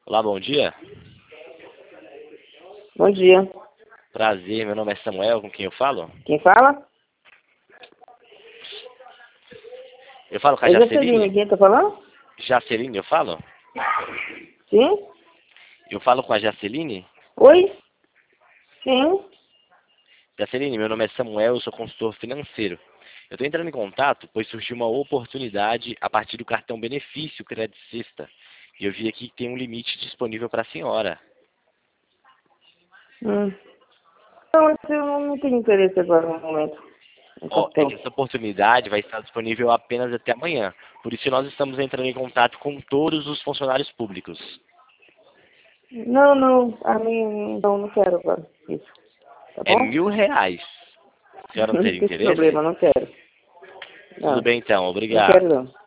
Olá, bom dia. Bom dia. Prazer, meu nome é Samuel, com quem eu falo? Quem fala? Eu falo com a É Jaceline, Jaceline? quem tá falando? Jaceline, eu falo? Sim? Eu falo com a Jaceline? Oi? Sim? Jaceline, meu nome é Samuel, eu sou consultor financeiro. Eu estou entrando em contato, pois surgiu uma oportunidade a partir do cartão benefício Credit Sexta. E eu vi aqui que tem um limite disponível para a senhora. Não, eu não tenho interesse agora no momento. No É cartão. que essa oportunidade vai estar disponível apenas até amanhã. Por isso nós estamos entrando em contato com todos os funcionários públicos. Não. A mim, não quero agora. Isso. Tá É bom? R$ 1.000. A senhora não Não teria tem interesse? problema, não quero. Tudo Não, bem então, não quero obrigado. não.